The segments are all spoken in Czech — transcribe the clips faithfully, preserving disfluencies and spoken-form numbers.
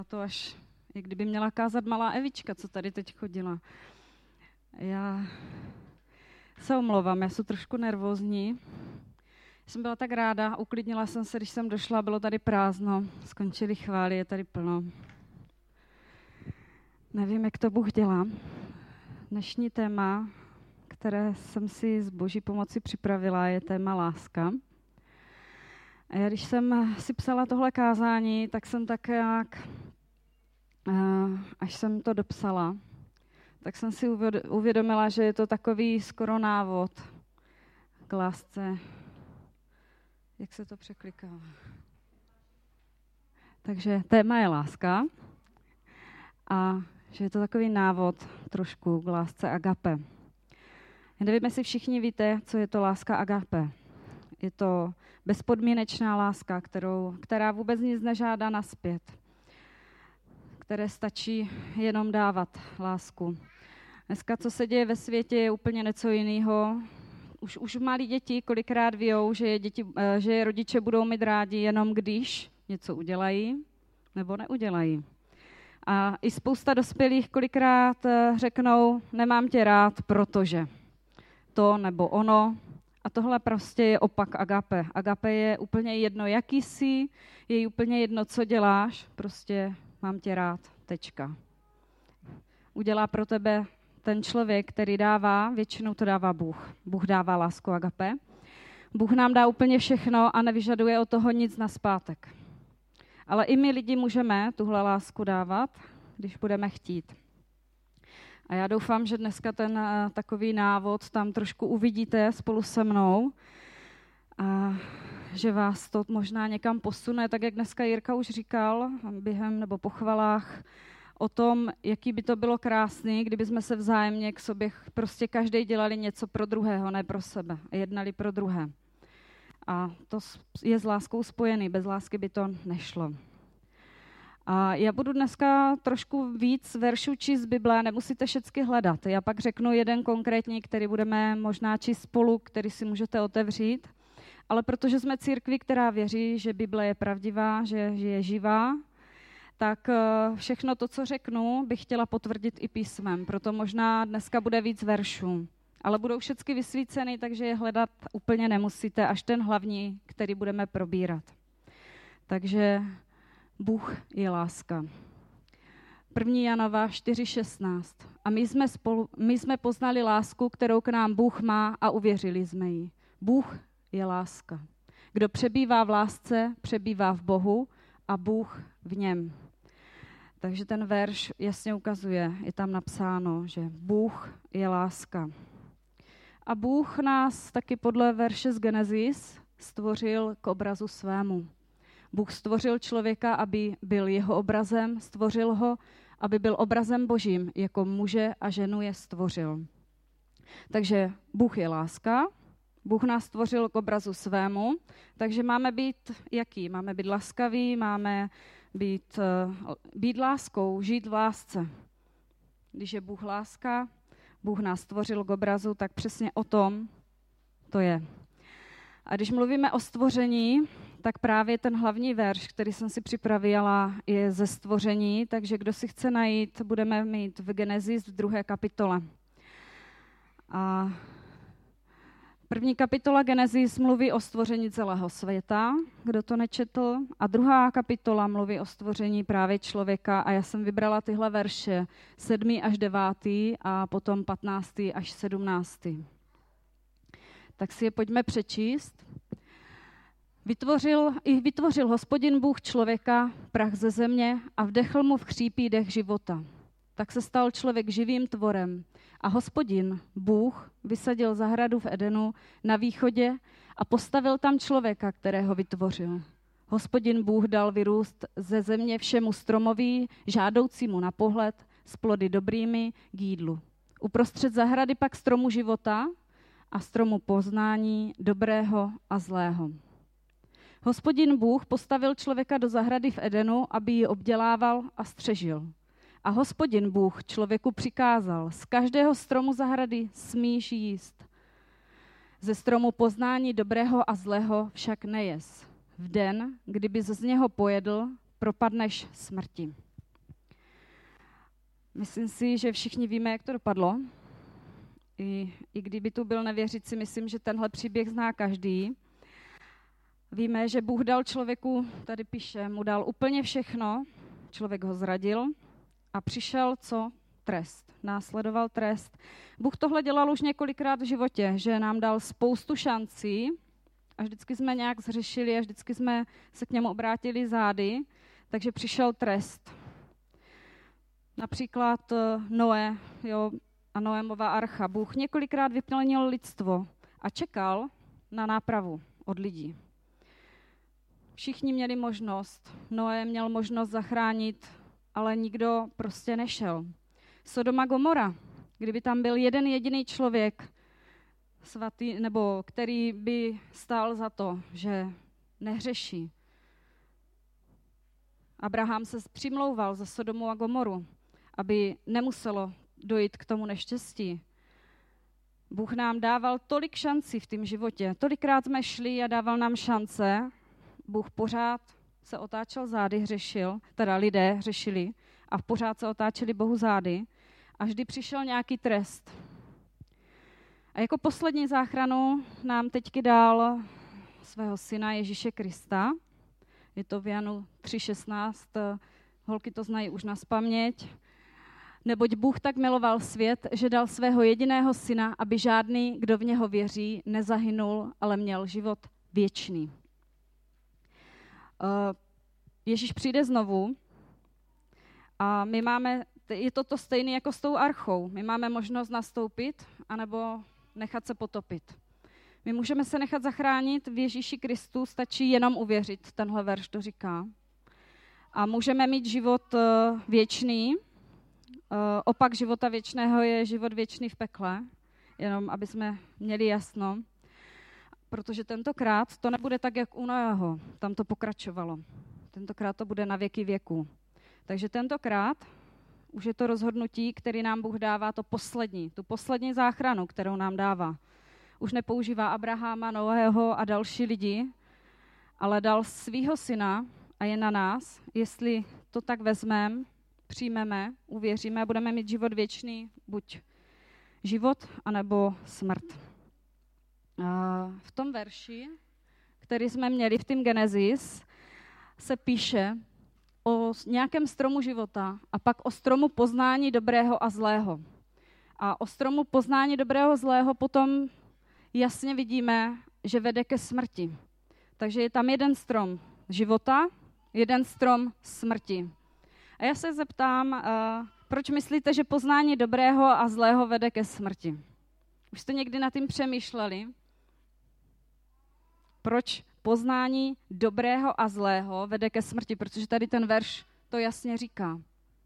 To až, jak kdyby měla kázat malá Evička, co tady teď chodila. Já se omlouvám, já jsem trošku nervózní. Jsem byla tak ráda, uklidnila jsem se, když jsem došla, bylo tady prázdno, skončily chvály, je tady plno. Nevím, jak to Bůh dělá. Dnešní téma, které jsem si z Boží pomoci připravila, je téma láska. A já, když jsem si psala tohle kázání, tak jsem tak jak, až jsem to dopsala, tak jsem si uvědomila, že je to takový skoro návod k lásce. Jak se to překliká? Takže téma je láska a že je to takový návod trošku k lásce agape. Já nevím, jestli všichni víte, co je to láska agape. Je to bezpodmínečná láska, kterou, která vůbec nic nežádá nazpět, které stačí jenom dávat lásku. Dneska, co se děje ve světě, je úplně něco jiného. Už, už malí děti kolikrát vějou, že je, děti, že je rodiče budou mít rádi jenom když něco udělají nebo neudělají. A i spousta dospělých kolikrát řeknou, nemám tě rád, protože to nebo ono. A tohle prostě je opak agape. Agape je úplně jedno, jaký jsi, je úplně jedno, co děláš, prostě mám tě rád, tečka. Udělá pro tebe ten člověk, který dává, většinou to dává Bůh. Bůh dává lásku agape. Bůh nám dá úplně všechno a nevyžaduje od toho nic nazpátek. Ale i my lidi můžeme tuhle lásku dávat, když budeme chtít. A já doufám, že dneska ten takový návod tam trošku uvidíte spolu se mnou a že vás to možná někam posune, tak jak dneska Jirka už říkal během nebo po chvalách o tom, jaký by to bylo krásný, kdyby jsme se vzájemně k sobě prostě každý dělali něco pro druhého, ne pro sebe, a jednali pro druhé. A to je s láskou spojený, bez lásky by to nešlo. A já budu dneska trošku víc veršů číst z Bible, nemusíte všechny hledat. Já pak řeknu jeden konkrétní, který budeme možná číst spolu, který si můžete otevřít. Ale protože jsme církví, která věří, že Bible je pravdivá, že, že je živá, tak všechno to, co řeknu, bych chtěla potvrdit i písmem. Proto možná dneska bude víc veršů. Ale budou všechny vysvíceny, takže je hledat úplně nemusíte, až ten hlavní, který budeme probírat. Takže Bůh je láska. první Janova čtyři šestnáct. A my jsme, spolu, my jsme poznali lásku, kterou k nám Bůh má a uvěřili jsme jí. Bůh je láska. Kdo přebývá v lásce, přebývá v Bohu a Bůh v něm. Takže ten verš jasně ukazuje, je tam napsáno, že Bůh je láska. A Bůh nás taky podle verše z Genesis stvořil k obrazu svému. Bůh stvořil člověka, aby byl jeho obrazem, stvořil ho, aby byl obrazem Božím, jako muže a ženu je stvořil. Takže Bůh je láska, Bůh nás stvořil k obrazu svému, takže máme být jaký? Máme být laskaví, máme být, být láskou, žít v lásce. Když je Bůh láska, Bůh nás stvořil k obrazu, tak přesně o tom to je. A když mluvíme o stvoření, tak právě ten hlavní verš, který jsem si připravila, je ze stvoření, takže kdo si chce najít, budeme mít v Genesis v druhé kapitole. A první kapitola Genesis mluví o stvoření celého světa, kdo to nečetl, a druhá kapitola mluví o stvoření právě člověka a já jsem vybrala tyhle verše sedmý až devátý a potom patnáctý až sedmnáctý. Tak si je pojďme přečíst. Vytvořil, i vytvořil Hospodin Bůh člověka, prach ze země a vdechl mu v chřípí dech života. Tak se stal člověk živým tvorem. A Hospodin Bůh vysadil zahradu v Edenu na východě a postavil tam člověka, kterého vytvořil. Hospodin Bůh dal vyrůst ze země všemu stromoví, žádoucímu na pohled, s plody dobrými k jídlu. Uprostřed zahrady pak stromu života a stromu poznání dobrého a zlého. Hospodin Bůh postavil člověka do zahrady v Edenu, aby ji obdělával a střežil. A Hospodin Bůh člověku přikázal, z každého stromu zahrady smíš jíst. Ze stromu poznání dobrého a zlého však nejez. V den, kdyby z něho pojedl, propadneš smrti. Myslím si, že všichni víme, jak to dopadlo. I, i kdyby tu byl nevěřící, myslím, že tenhle příběh zná každý. Víme, že Bůh dal člověku, tady píše, mu dal úplně všechno, člověk ho zradil a přišel co? Trest. Následoval trest. Bůh tohle dělal už několikrát v životě, že nám dal spoustu šancí a vždycky jsme nějak zřešili a vždycky jsme se k němu obrátili zády, takže přišel trest. Například Noé, jo, a Noémova archa. Bůh několikrát vyplnil lidstvo a čekal na nápravu od lidí. Všichni měli možnost. Noé měl možnost zachránit, ale nikdo prostě nešel. Sodoma Gomora, kdyby tam byl jeden jediný člověk, svatý, nebo který by stál za to, že nehřeší. Abraham se přimlouval za Sodomu a Gomoru, aby nemuselo dojít k tomu neštěstí. Bůh nám dával tolik šancí v tom životě. Tolikrát jsme šli a dával nám šance. Bůh pořád se otáčel zády, hřešil, teda lidé hřešili a pořád se otáčeli Bohu zády a vždy přišel nějaký trest. A jako poslední záchranu nám teďky dal svého syna Ježíše Krista. Je to v Janu tři šestnáct, holky to znají už nazpaměť. Neboť Bůh tak miloval svět, že dal svého jediného syna, aby žádný, kdo v něho věří, nezahynul, ale měl život věčný. Ježíš přijde znovu a my máme, je to to stejné jako s tou archou. My máme možnost nastoupit anebo nechat se potopit. My můžeme se nechat zachránit v Ježíši Kristu, stačí jenom uvěřit, tenhle verš to říká. A můžeme mít život věčný. Opak života věčného je život věčný v pekle, jenom aby jsme měli jasno. Protože tentokrát to nebude tak, jak u Noého, tam to pokračovalo. Tentokrát to bude na věky věků. Takže tentokrát už je to rozhodnutí, který nám Bůh dává, to poslední, tu poslední záchranu, kterou nám dává. Už nepoužívá Abrahama, Noého a další lidi, ale dal svýho syna a je na nás, jestli to tak vezmeme, přijmeme, uvěříme a budeme mít život věčný, buď život, anebo smrt. V tom verši, který jsme měli v tým Genesis, se píše o nějakém stromu života a pak o stromu poznání dobrého a zlého. A o stromu poznání dobrého a zlého potom jasně vidíme, že vede ke smrti. Takže je tam jeden strom života, jeden strom smrti. A já se zeptám, uh, proč myslíte, že poznání dobrého a zlého vede ke smrti? Už jste někdy nad tím přemýšleli? Proč poznání dobrého a zlého vede ke smrti? Protože tady ten verš to jasně říká.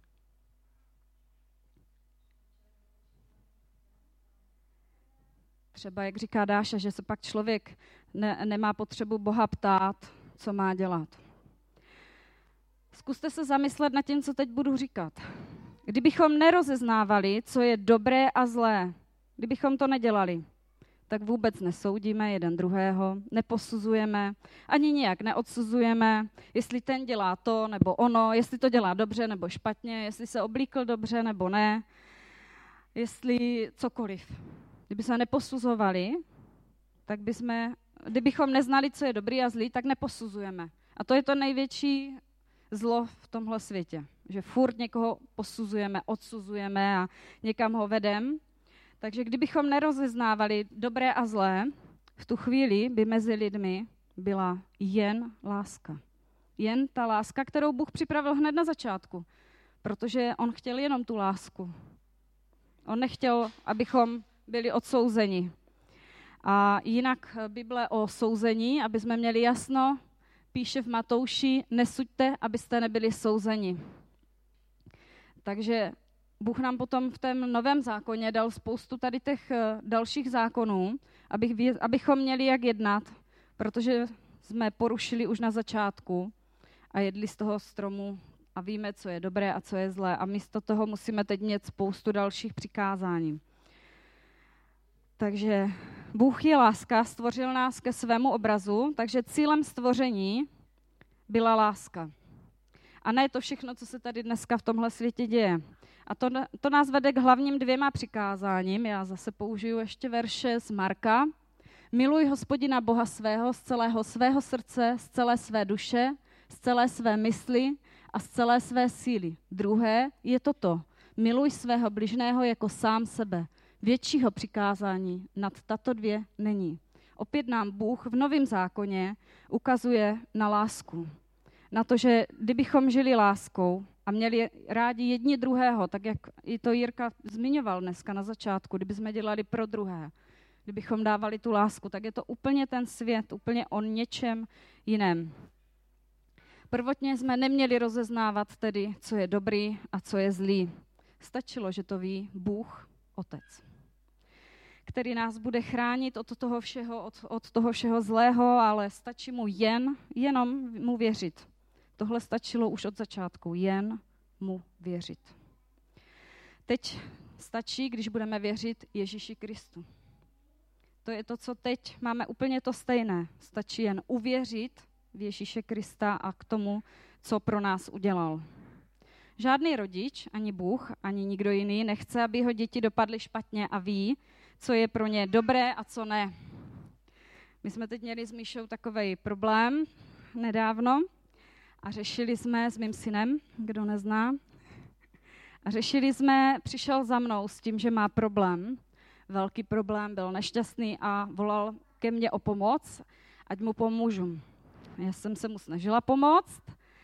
Třeba jak říká Dáša, že se pak člověk ne, nemá potřebu Boha ptát, co má dělat. Zkuste se zamyslet nad tím, co teď budu říkat. Kdybychom nerozeznávali, co je dobré a zlé, kdybychom to nedělali, tak vůbec nesoudíme jeden druhého, neposuzujeme, ani nijak neodsuzujeme, jestli ten dělá to nebo ono, jestli to dělá dobře nebo špatně, jestli se oblíkl dobře nebo ne, jestli cokoliv. Kdyby se neposuzovali, tak bychom, kdybychom neznali, co je dobrý a zlý, tak neposuzujeme. A to je to největší zlo v tomhle světě, že furt někoho posuzujeme, odsuzujeme a někam ho vedem. Takže kdybychom nerozeznávali dobré a zlé, v tu chvíli by mezi lidmi byla jen láska. Jen ta láska, kterou Bůh připravil hned na začátku, protože on chtěl jenom tu lásku. On nechtěl, abychom byli odsouzeni. A jinak Bible o souzení, aby jsme měli jasno, píše v Matouši, nesuďte, abyste nebyli souzeni. Takže Bůh nám potom v tom novém zákoně dal spoustu tady těch dalších zákonů, abych, abychom měli jak jednat, protože jsme porušili už na začátku a jedli z toho stromu a víme, co je dobré a co je zlé. A místo toho musíme teď mít spoustu dalších přikázání. Takže Bůh je láska, stvořil nás ke svému obrazu, takže cílem stvoření byla láska. A ne to všechno, co se tady dneska v tomhle světě děje. A to, to nás vede k hlavním dvěma přikázáním. Já zase použiju ještě verše z Marka. Miluj Hospodina Boha svého z celého svého srdce, z celé své duše, z celé své mysli a z celé své síly. Druhé je toto. Miluj svého bližného jako sám sebe. Většího přikázání nad tato dvě není. Opět nám Bůh v Novém zákoně ukazuje na lásku. Na to, že kdybychom žili láskou a měli rádi jedni druhého, tak jak i to Jirka zmiňoval dneska na začátku, kdybychom dělali pro druhé, kdybychom dávali tu lásku, tak je to úplně ten svět, úplně o něčem jiném. Prvotně jsme neměli rozeznávat tedy, co je dobrý a co je zlý. Stačilo, že to ví Bůh, Otec, který nás bude chránit od toho všeho, od, od toho všeho zlého, ale stačí mu jen, jenom mu věřit. Tohle stačilo už od začátku, jen mu věřit. Teď stačí, když budeme věřit Ježíši Kristu. To je to, co teď máme úplně to stejné. Stačí jen uvěřit v Ježíše Krista a k tomu, co pro nás udělal. Žádný rodič, ani Bůh, ani nikdo jiný nechce, aby jeho děti dopadly špatně a ví, co je pro ně dobré a co ne. My jsme teď měli s Míšou takovej problém nedávno a řešili jsme s mým synem, kdo nezná, a řešili jsme, přišel za mnou s tím, že má problém, velký problém, byl nešťastný a volal ke mně o pomoc, ať mu pomůžu. Já jsem se mu snažila pomoct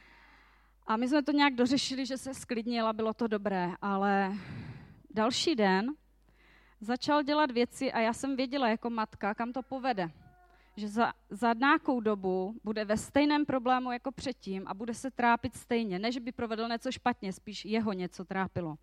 a my jsme to nějak dořešili, že se sklidnil a bylo to dobré, ale další den začal dělat věci a já jsem věděla jako matka, kam to povede. Že za, za nějakou dobu bude ve stejném problému jako předtím a bude se trápit stejně. Ne, že by provedl něco špatně, spíš jeho něco trápilo.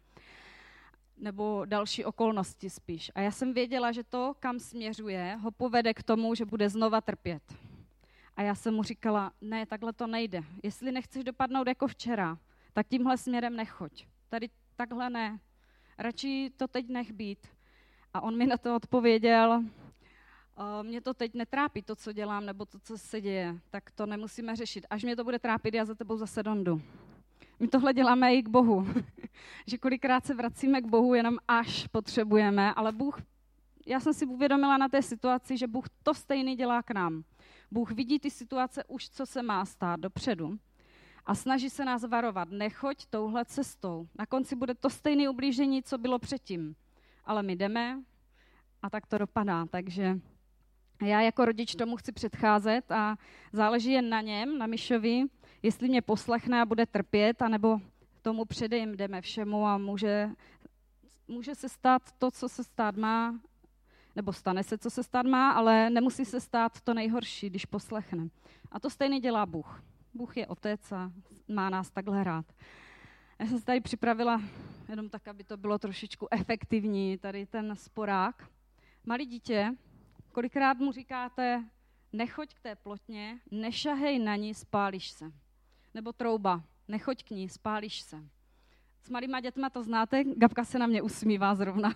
Nebo další okolnosti spíš. A já jsem věděla, že to, kam směřuje, ho povede k tomu, že bude znova trpět. A já jsem mu říkala, ne, takhle to nejde. Jestli nechceš dopadnout jako včera, tak tímhle směrem nechoď. Tady takhle ne. Radši to teď nech být. A on mi na to odpověděl, mě to teď netrápí, to, co dělám, nebo to, co se děje, tak to nemusíme řešit. Až mě to bude trápit, já za tebou zase dondu. My tohle děláme i k Bohu. Že kolikrát se vracíme k Bohu, jenom až potřebujeme, ale Bůh, já jsem si uvědomila na té situaci, že Bůh to stejný dělá k nám. Bůh vidí ty situace už, co se má stát dopředu a snaží se nás varovat. Nechoď touhle cestou. Na konci bude to stejné ublížení, co bylo předtím. Ale my jdeme a tak to dopadá. Takže já jako rodič tomu chci předcházet a záleží jen na něm, na Mišovi, jestli mě poslechne a bude trpět, anebo tomu předejím jdeme všemu a může, může se stát to, co se stát má, nebo stane se, co se stát má, ale nemusí se stát to nejhorší, když poslechne. A to stejně dělá Bůh. Bůh je Otec a má nás takhle rád. Já jsem si tady připravila jenom tak, aby to bylo trošičku efektivní, tady ten sporák. Malý dítě, kolikrát mu říkáte, nechoď k té plotně, nešahej na ní, spálíš se. Nebo trouba, nechoď k ní, spálíš se. S malýma dětma to znáte, Gabka se na mě usmívá zrovna.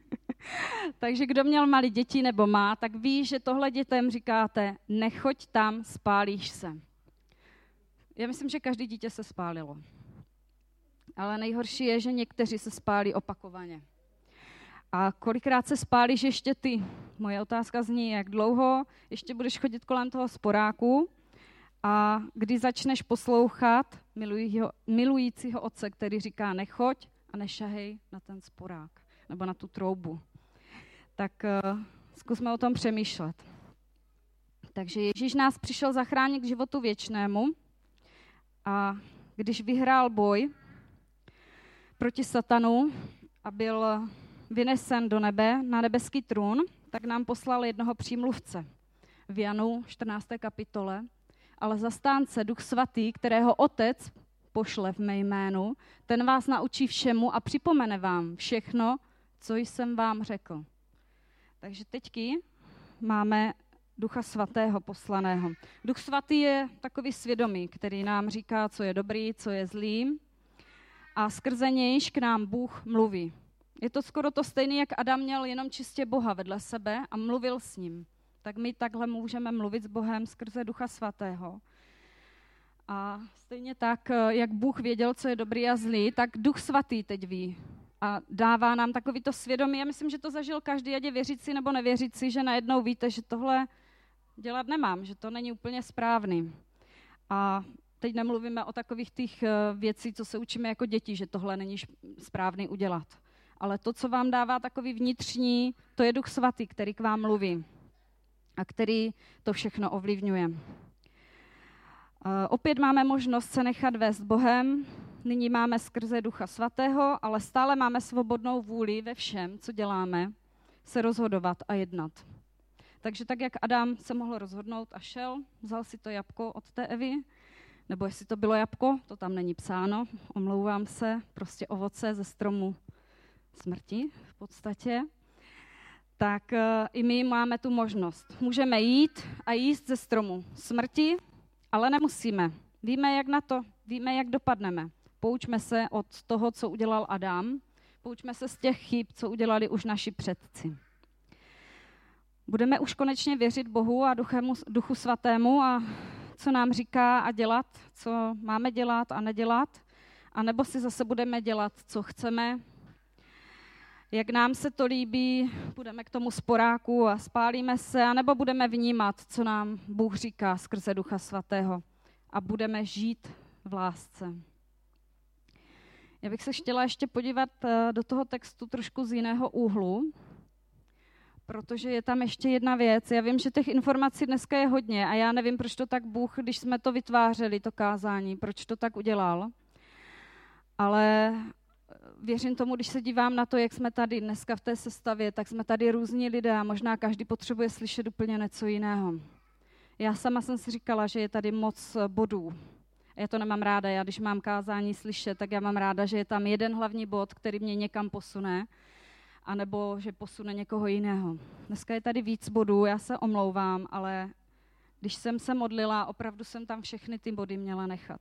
Takže kdo měl malé děti nebo má, tak ví, že tohle dětem říkáte, nechoď tam, spálíš se. Já myslím, že každý dítě se spálilo. Ale nejhorší je, že někteří se spálí opakovaně. A kolikrát se spálíš ještě ty? Moje otázka zní, jak dlouho ještě budeš chodit kolem toho sporáku a kdy začneš poslouchat milujího, milujícího otce, který říká nechoď a nešahej na ten sporák nebo na tu troubu. Tak uh, zkusme o tom přemýšlet. Takže Ježíš nás přišel zachránit k životu věčnému a když vyhrál boj proti satanu a byl vynesen do nebe na nebeský trůn, tak nám poslal jednoho přímluvce v Janu čtrnácté kapitole, ale zastánce Duch Svatý, kterého Otec pošle v mé jménu, ten vás naučí všemu a připomene vám všechno, co jsem vám řekl. Takže teďky máme Ducha Svatého poslaného. Duch Svatý je takový svědomí, který nám říká, co je dobrý, co je zlý a skrze nějž k nám Bůh mluví. Je to skoro to stejné, jak Adam měl jenom čistě Boha vedle sebe a mluvil s ním. Tak my takhle můžeme mluvit s Bohem skrze Ducha Svatého. A stejně tak, jak Bůh věděl, co je dobrý a zlý, tak Duch Svatý teď ví, a dává nám takovýto svědomí. Já myslím, že to zažil každý, ať je věřící nebo nevěřící, že najednou víte, že tohle dělat nemám, že to není úplně správný. A teď nemluvíme o takových těch věcí, co se učíme jako děti, že tohle není správný udělat. Ale to, co vám dává takový vnitřní, to je Duch Svatý, který k vám mluví a který to všechno ovlivňuje. Opět máme možnost se nechat vést Bohem, nyní máme skrze Ducha Svatého, ale stále máme svobodnou vůli ve všem, co děláme, se rozhodovat a jednat. Takže tak, jak Adam se mohl rozhodnout a šel, vzal si to jabko od té Evy, nebo jestli to bylo jabko, to tam není psáno, omlouvám se, prostě ovoce ze stromu smrti v podstatě, tak uh, i my máme tu možnost. Můžeme jít a jíst ze stromu smrti, ale nemusíme. Víme, jak na to, víme, jak dopadneme. Poučme se od toho, co udělal Adam, poučme se z těch chyb, co udělali už naši předci. Budeme už konečně věřit Bohu a Duchemu, Duchu Svatému a co nám říká a dělat, co máme dělat a nedělat, a nebo si zase budeme dělat, co chceme, jak nám se to líbí, budeme k tomu sporáku a spálíme se, anebo budeme vnímat, co nám Bůh říká skrze Ducha Svatého a budeme žít v lásce. Já bych se chtěla ještě podívat do toho textu trošku z jiného úhlu, protože je tam ještě jedna věc. Já vím, že těch informací dneska je hodně a já nevím, proč to tak Bůh, když jsme to vytvářeli, to kázání, proč to tak udělal. Ale věřím tomu, když se dívám na to, jak jsme tady dneska v té sestavě, tak jsme tady různí lidé a možná každý potřebuje slyšet úplně něco jiného. Já sama jsem si říkala, že je tady moc bodů. Já to nemám ráda, já když mám kázání slyšet, tak já mám ráda, že je tam jeden hlavní bod, který mě někam posune, anebo že posune někoho jiného. Dneska je tady víc bodů, já se omlouvám, ale když jsem se modlila, opravdu jsem tam všechny ty body měla nechat.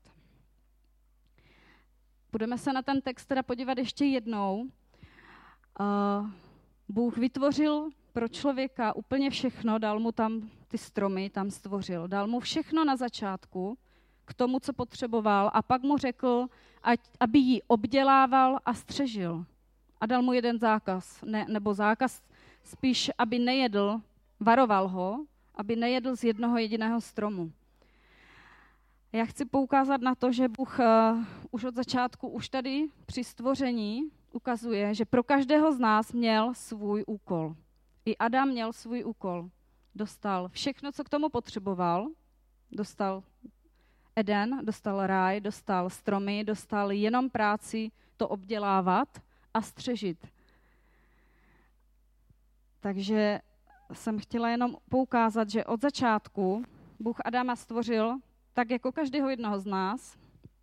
Budeme se na ten text teda podívat ještě jednou. Uh, Bůh vytvořil pro člověka úplně všechno, dal mu tam ty stromy, tam stvořil. Dal mu všechno na začátku k tomu, co potřeboval, a pak mu řekl, ať, aby ji obdělával a střežil. A dal mu jeden zákaz, ne, nebo zákaz spíš, aby nejedl, varoval ho, aby nejedl z jednoho jediného stromu. Já chci poukázat na to, že Bůh uh, už od začátku, už tady při stvoření ukazuje, že pro každého z nás měl svůj úkol. I Adam měl svůj úkol. Dostal všechno, co k tomu potřeboval. Dostal Eden, dostal ráj, dostal stromy, dostal jenom práci to obdělávat a střežit. Takže jsem chtěla jenom poukázat, že od začátku Bůh Adama stvořil tak jako každého jednoho z nás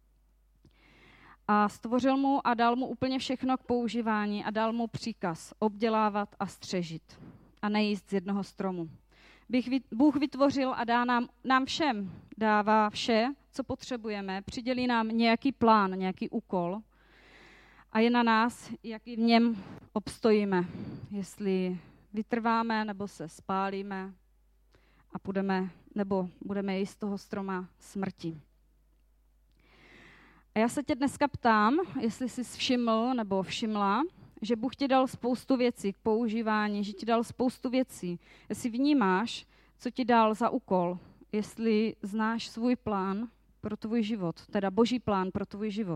a stvořil mu a dal mu úplně všechno k používání a dal mu příkaz obdělávat a střežit a nejíst z jednoho stromu. Bůh vytvořil a dá nám, nám všem, dává vše, co potřebujeme, přidělí nám nějaký plán, nějaký úkol a je na nás, jaký v něm obstojíme, jestli vytrváme nebo se spálíme a půjdeme, nebo budeme jíst z toho stroma smrti. A já se tě dneska ptám, jestli jsi všiml nebo všimla, že Bůh ti dal spoustu věcí k používání, že ti dal spoustu věcí. Jestli vnímáš, co ti dal za úkol, jestli znáš svůj plán pro tvůj život, teda Boží plán pro tvůj život.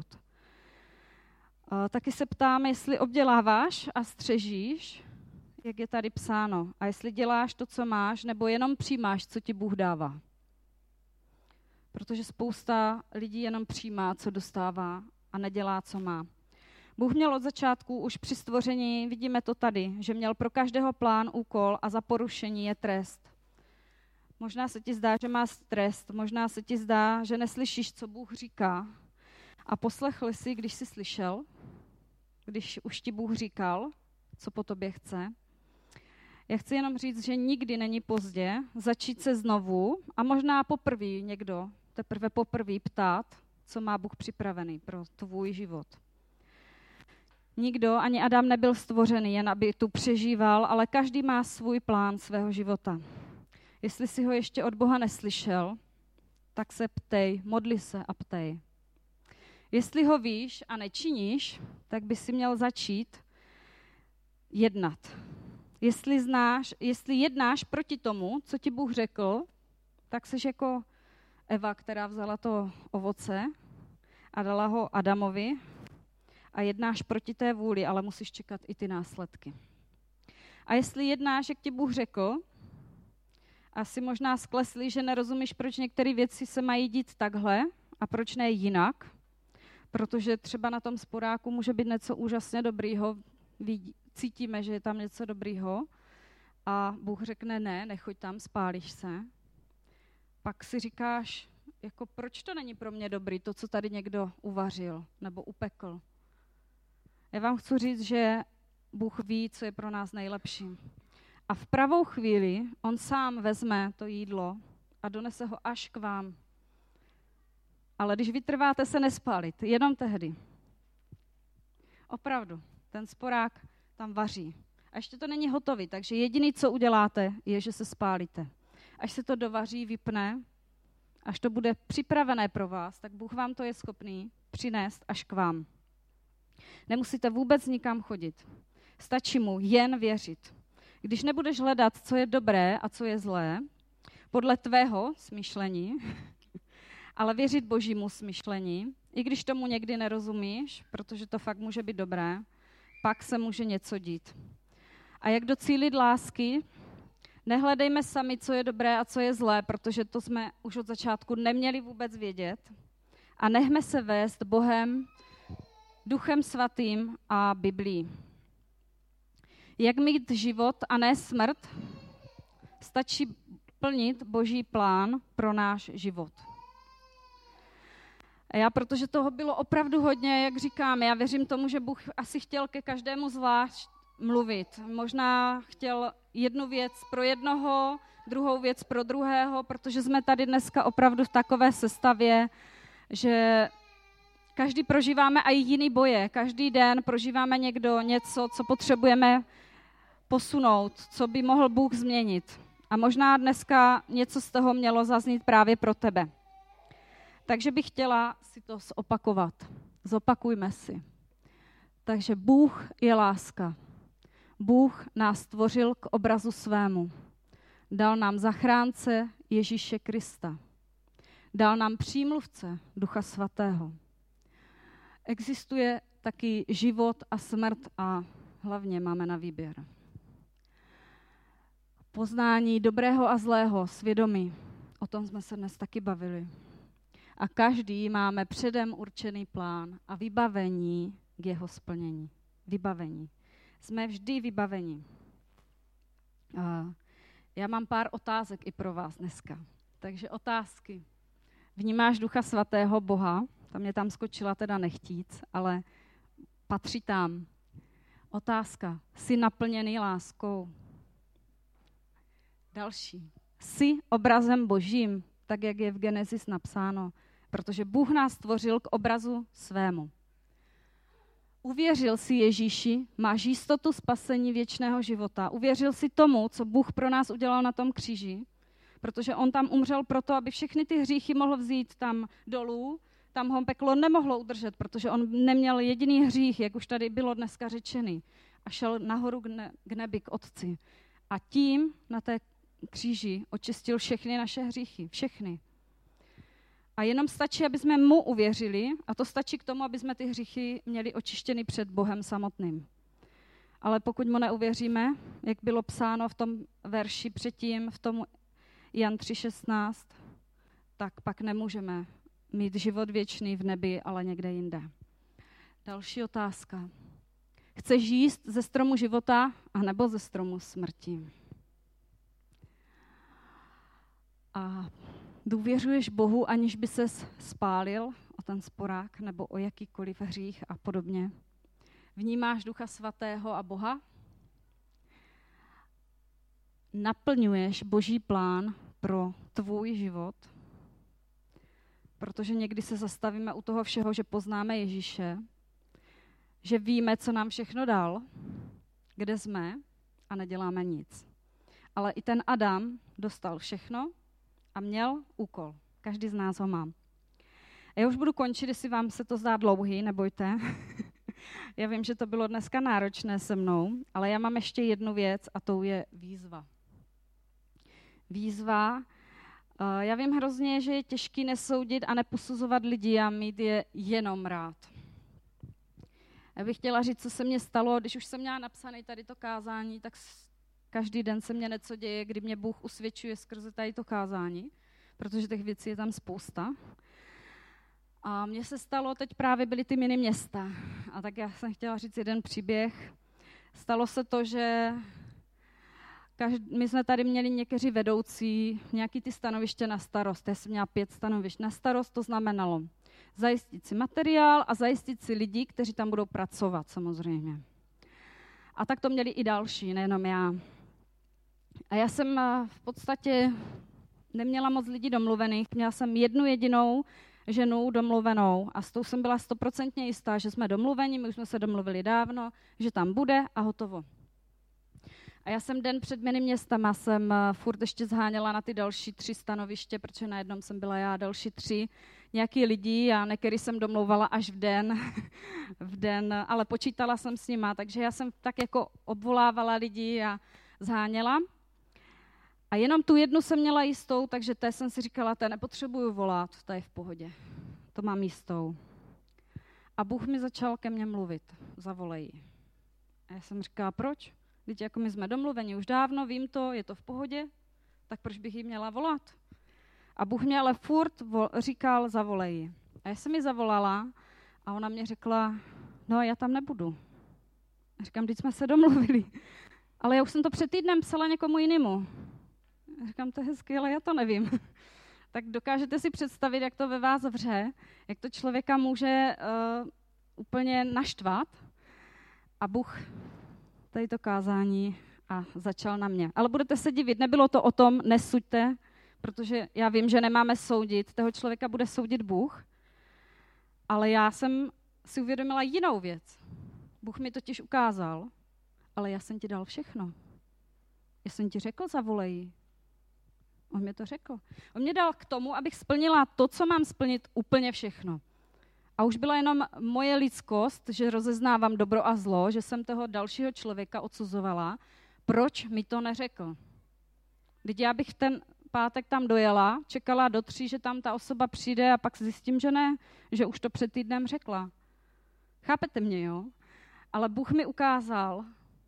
A taky se ptám, jestli obděláváš a střežíš, jak je tady psáno, a jestli děláš to, co máš, nebo jenom přijímáš, co ti Bůh dává. Protože spousta lidí jenom přijímá, co dostává a nedělá, co má. Bůh měl od začátku už při stvoření, vidíme to tady, že měl pro každého plán, úkol a za porušení je trest. Možná se ti zdá, že máš trest, možná se ti zdá, že neslyšíš, co Bůh říká. A poslechl jsi, když jsi slyšel, když už ti Bůh říkal, co po tobě chce. Já chci jenom říct, že nikdy není pozdě začít se znovu a možná poprvé někdo, teprve poprvé ptát, co má Bůh připravený pro tvůj život. Nikdo, ani Adam nebyl stvořený, jen aby tu přežíval, ale každý má svůj plán svého života. Jestli si ho ještě od Boha neslyšel, tak se ptej, modli se a ptej. Jestli ho víš a nečiníš, tak by si měl začít jednat. Jestli znáš, jestli jednáš proti tomu, co ti Bůh řekl, tak jsi jako Eva, která vzala to ovoce a dala ho Adamovi a jednáš proti té vůli, ale musíš čekat i ty následky. A jestli jednáš, jak ti Bůh řekl, a jsi možná skleslý, že nerozumíš, proč některé věci se mají dít takhle a proč ne jinak, protože třeba na tom sporáku může být něco úžasně dobrýho, cítíme, že je tam něco dobrýho a Bůh řekne ne, nechoď tam, spálíš se. Pak si říkáš, jako proč to není pro mě dobrý, to, co tady někdo uvařil nebo upekl. Já vám chci říct, že Bůh ví, co je pro nás nejlepší. A v pravou chvíli on sám vezme to jídlo a donese ho až k vám. Ale když vytrváte se nespálit, jenom tehdy. Opravdu, ten sporák tam vaří. A ještě to není hotový, takže jediné, co uděláte, je, že se spálíte. Až se to dovaří, vypne, až to bude připravené pro vás, tak Bůh vám to je schopný přinést až k vám. Nemusíte vůbec nikam chodit. Stačí mu jen věřit. Když nebudeš hledat, co je dobré a co je zlé, podle tvého smýšlení, ale věřit Božímu smýšlení, i když tomu někdy nerozumíš, protože to fakt může být dobré, pak se může něco dít. A jak docílit lásky? Nehledejme sami, co je dobré a co je zlé, protože to jsme už od začátku neměli vůbec vědět. A nechme se vést Bohem, Duchem Svatým a Biblií. Jak mít život a ne smrt? Stačí plnit Boží plán pro náš život. A já, protože toho bylo opravdu hodně, jak říkám, já věřím tomu, že Bůh asi chtěl ke každému zvlášť mluvit. Možná chtěl jednu věc pro jednoho, druhou věc pro druhého, protože jsme tady dneska opravdu v takové sestavě, že každý prožíváme i jiný boje. Každý den prožíváme někdo něco, co potřebujeme posunout, co by mohl Bůh změnit. A možná dneska něco z toho mělo zaznít právě pro tebe. Takže bych chtěla si to zopakovat. Zopakujme si. Takže Bůh je láska. Bůh nás stvořil k obrazu svému. Dal nám zachránce Ježíše Krista. Dal nám přímluvce Ducha Svatého. Existuje taky život a smrt a hlavně máme na výběr. Poznání dobrého a zlého, svědomí. O tom jsme se dnes taky bavili. A každý máme předem určený plán a vybavení k jeho splnění. Vybavení. Jsme vždy vybaveni. A já mám pár otázek i pro vás dneska. Takže otázky. Vnímáš Ducha Svatého, Boha? Tam mě tam skočila teda nechtíc, ale patří tam. Otázka. Jsi naplněný láskou? Další. Jsi obrazem Božím, tak jak je v Genesis napsáno, protože Bůh nás stvořil k obrazu svému. Uvěřil jsi Ježíši, máš jistotu spasení věčného života. Uvěřil jsi tomu, co Bůh pro nás udělal na tom kříži, protože on tam umřel proto, aby všechny ty hříchy mohl vzít tam dolů, tam ho peklo nemohlo udržet, protože on neměl jediný hřích, jak už tady bylo dneska řečený, a šel nahoru k, ne, k nebi, k Otci. A tím na té kříži očistil všechny naše hříchy, všechny. A jenom stačí, aby jsme mu uvěřili, a to stačí k tomu, aby jsme ty hříchy měli očištěny před Bohem samotným. Ale pokud mu neuvěříme, jak bylo psáno v tom verši předtím, v tom Jan tři šestnáct, tak pak nemůžeme mít život věčný v nebi, ale někde jinde. Další otázka. Chceš jíst ze stromu života anebo ze stromu smrti? A důvěřuješ Bohu, aniž by ses spálil o ten sporák nebo o jakýkoliv hřích a podobně? Vnímáš Ducha Svatého a Boha? Naplňuješ Boží plán pro tvůj život? Protože někdy se zastavíme u toho všeho, že poznáme Ježíše, že víme, co nám všechno dal, kde jsme a neděláme nic. Ale i ten Adam dostal všechno a měl úkol. Každý z nás ho má. A já už budu končit, jestli vám se to zdá dlouhý, nebojte. Já vím, že to bylo dneska náročné se mnou, ale já mám ještě jednu věc a tou je výzva. Výzva. Já vím hrozně, že je těžký nesoudit a neposuzovat lidi a mít je jenom rád. Já bych chtěla říct, co se mně stalo, když už jsem měla napsané tady to kázání, tak každý den se mně něco děje, kdy mě Bůh usvědčuje skrze tady to kázání, protože těch věcí je tam spousta. A mně se stalo, teď právě byly ty mini města. A tak já jsem chtěla říct jeden příběh. Stalo se to, že každý, my jsme tady měli někteří vedoucí, nějaký ty stanoviště na starost. Já jsem měla pět stanovišť na starost, to znamenalo zajistit si materiál a zajistit si lidi, kteří tam budou pracovat samozřejmě. A tak to měli i další, nejenom já. A já jsem v podstatě neměla moc lidí domluvených, měla jsem jednu jedinou ženu domluvenou a s tou jsem byla stoprocentně jistá, že jsme domluveni, my už jsme se domluvili dávno, že tam bude a hotovo. A já jsem den před mými městama jsem furt ještě zháněla na ty další tři stanoviště, protože na jednom jsem byla já, další tři nějaký lidi a některý jsem domlouvala až v den, v den, ale počítala jsem s nima, takže já jsem tak jako obvolávala lidi a zháněla. A jenom tu jednu jsem měla jistou, takže té jsem si říkala, té nepotřebuju volat, ta je v pohodě, to mám jistou. A Bůh mi začal ke mně mluvit, zavolej ji. A já jsem říkala, proč? Víte, jako my jsme domluveni už dávno, vím to, je to v pohodě, tak proč bych jí měla volat? A Bůh mě ale furt vo- říkal, zavolej ji. A já jsem ji zavolala a ona mě řekla, no já tam nebudu. A říkám, vždyť jsme se domluvili. Ale já už jsem to před týdnem psala někomu jinému. A říkám, to je hezky, ale já to nevím. Tak dokážete si představit, jak to ve vás vře, jak to člověka může uh, úplně naštvat. A Bůh tady to kázání a začal na mě. Ale budete se divit, nebylo to o tom, nesuďte, protože já vím, že nemáme soudit, toho člověka bude soudit Bůh, ale já jsem si uvědomila jinou věc. Bůh mi totiž ukázal, ale já jsem ti dal všechno. Já jsem ti řekl, zavolej. On mi to řekl. On mě dal k tomu, abych splnila to, co mám splnit, úplně všechno. A už byla jenom moje lidskost, že rozeznávám dobro a zlo, že jsem toho dalšího člověka odsuzovala. Proč mi to neřekl? Vždyť já bych ten pátek tam dojela, čekala do tří, že tam ta osoba přijde a pak zjistím, že ne, že už to před týdnem řekla. Chápete mě, jo? Ale Bůh mi ukázal,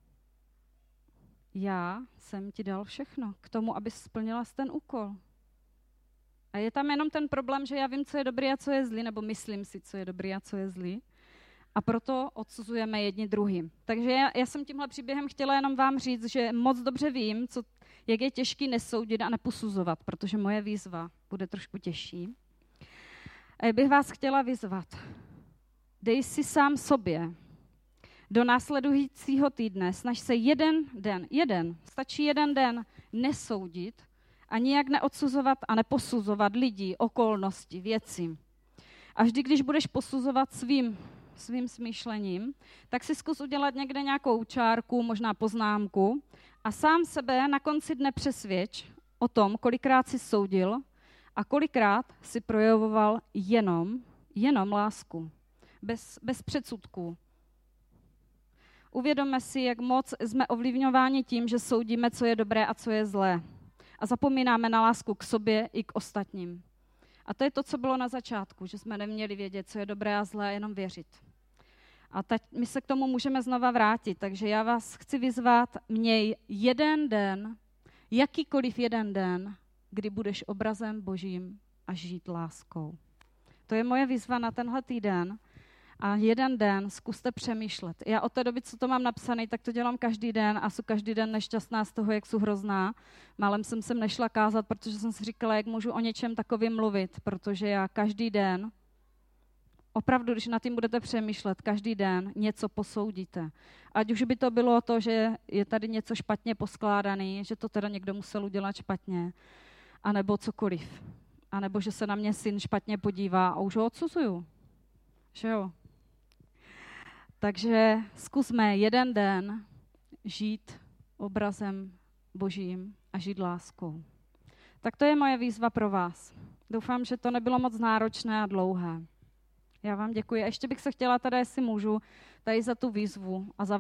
já jsem ti dal všechno k tomu, abys splnila ten úkol. A je tam jenom ten problém, že já vím, co je dobrý a co je zlý, nebo myslím si, co je dobrý a co je zlý. A proto odsuzujeme jedni druhým. Takže já, já jsem tímhle příběhem chtěla jenom vám říct, že moc dobře vím, co, jak je těžký nesoudit a neposuzovat, protože moje výzva bude trošku těžší. A já bych vás chtěla vyzvat. Dej si sám sobě do následujícího týdne, snaž se jeden den, jeden, stačí jeden den nesoudit a nijak neodsuzovat a neposuzovat lidi, okolnosti, věci. A vždy, když budeš posuzovat svým, svým smýšlením, tak si zkus udělat někde nějakou čárku, možná poznámku a sám sebe na konci dne přesvědč o tom, kolikrát si soudil a kolikrát si projevoval jenom, jenom lásku, bez, bez předsudků. Uvědomme si, jak moc jsme ovlivňováni tím, že soudíme, co je dobré a co je zlé. A zapomínáme na lásku k sobě i k ostatním. A to je to, co bylo na začátku, že jsme neměli vědět, co je dobré a zlé, jenom věřit. A teď my se k tomu můžeme znova vrátit, takže já vás chci vyzvat, měj jeden den, jakýkoliv jeden den, kdy budeš obrazem Božím a žít láskou. To je moje výzva na tenhle týden. A jeden den zkuste přemýšlet. Já od té doby, co to mám napsané, tak to dělám každý den a jsem každý den nešťastná z toho, jak jsou hrozná. Málem jsem sem nešla kázat, protože jsem si říkala, jak můžu o něčem takovým mluvit, protože já každý den, opravdu, když nad tím budete přemýšlet, každý den něco posoudíte. Ať už by to bylo to, že je tady něco špatně poskládaný, že to teda někdo musel udělat špatně, anebo cokoliv. A nebo že se na mě syn špatně podívá a už ho odsuzuju. Že jo? Takže zkusme jeden den žít obrazem Božím a žít láskou. Tak to je moje výzva pro vás. Doufám, že to nebylo moc náročné a dlouhé. Já vám děkuji. A ještě bych se chtěla tady, jestli můžu, tady za tu výzvu a za